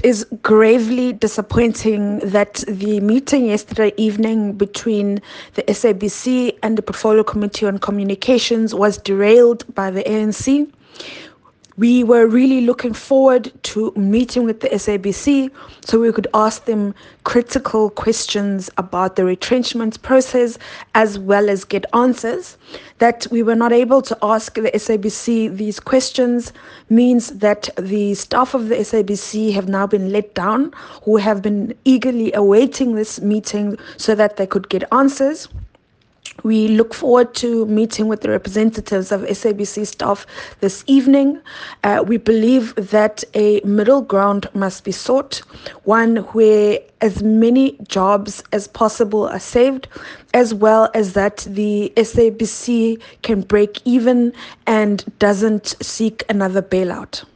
It is gravely disappointing that the meeting yesterday evening between the SABC and the Portfolio Committee on Communications was derailed by the ANC. We were really looking forward to meeting with the SABC so we could ask them critical questions about the retrenchment process as well as get answers. That we were not able to ask the SABC these questions means that the staff of the SABC have now been let down, who have been eagerly awaiting this meeting so that they could get answers. We look forward to meeting with the representatives of SABC staff this evening. We believe that a middle ground must be sought, one where as many jobs as possible are saved, as well as that the SABC can break even and doesn't seek another bailout.